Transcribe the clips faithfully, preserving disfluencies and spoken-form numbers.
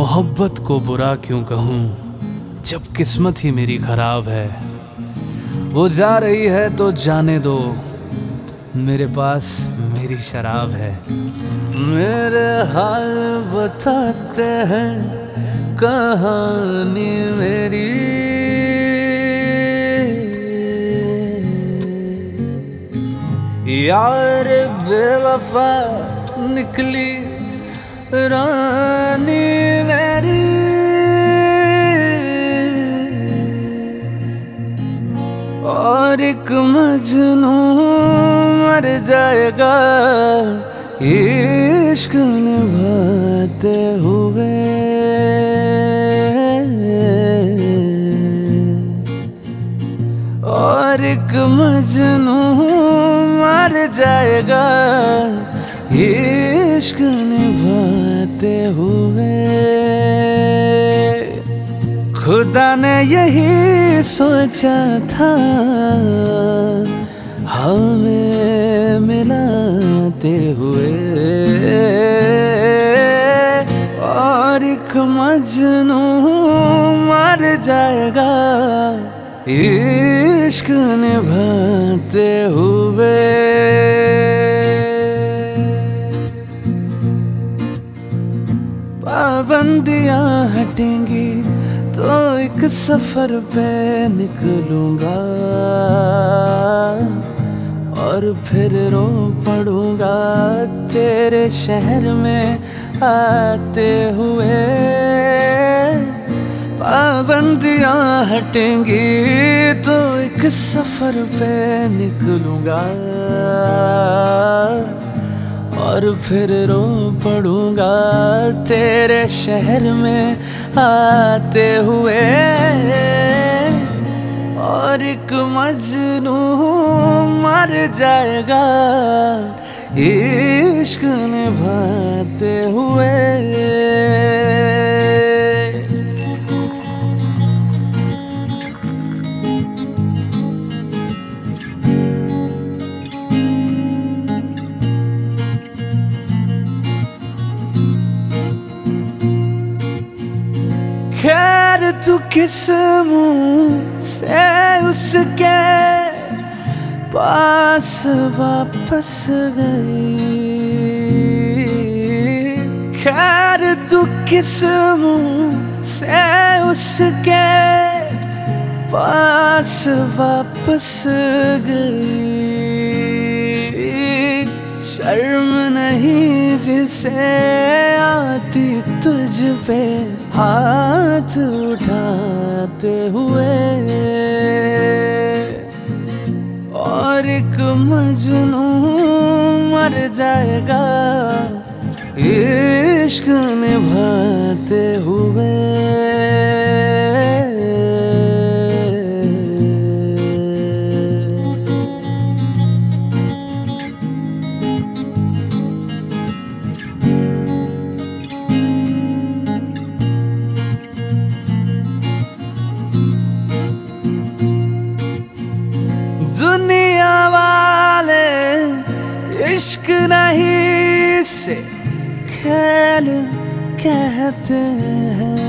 मोहब्बत को बुरा क्यों कहूँ जब किस्मत ही मेरी खराब है। वो जा रही है तो जाने दो, मेरे पास मेरी शराब है। मेरे हाल बताते हैं कहानी मेरी, यार बेवफा निकली रानी मेरी। और एक मजनू मर जाएगा इश्क निभाते हुए। और एक मजनू मर जाएगा इश्क निभाते हुए। खुदा ने यही सोचा था हमें मिलाते हुए। और एक मजनू मर जाएगा इश्क निभाते हुए। पाबंदियां हटेंगी तो एक सफर पे निकलूंगा, और फिर रो पड़ूंगा तेरे शहर में आते हुए। पाबंदियां हटेंगी तो एक सफर पे निकलूंगा, और फिर रो पड़ूंगा तेरे शहर में आते हुए। और एक मजनू मर जाएगा इश्क निभाते हुए। खैर तू किस मुंह से उसके पास वापस गई। खैर तू किस मुंह से उसके पास वापस गई। शर्म नहीं जिसे आती तुझ पे हाथ उठाते हुए। और एक मजनू मर जाएगा इश्क निभाते हुए। दुनिया वाले इश्क नहीं से खेल कहते हैं।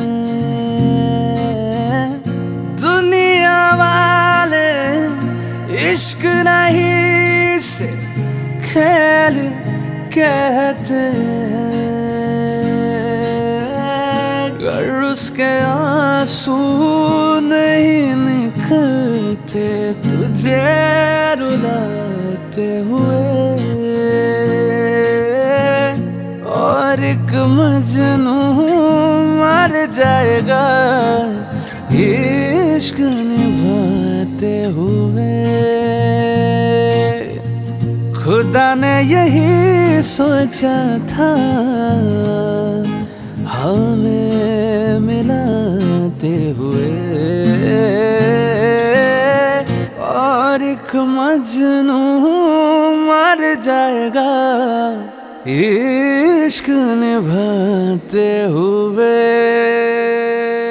दुनिया वाले इश्क नहीं से खेल कहते हैं। अगर उसके आंसू नहीं निकलते तुझे रुलाते हुए। और एक मजनू मर जाएगा इश्क निभाते हुए। खुदा ने यही सोचा था हमें मिलाते हुए। और एक मजनू मर जाएगा इश्क निभाते हुए। इश्क निभाते हुए।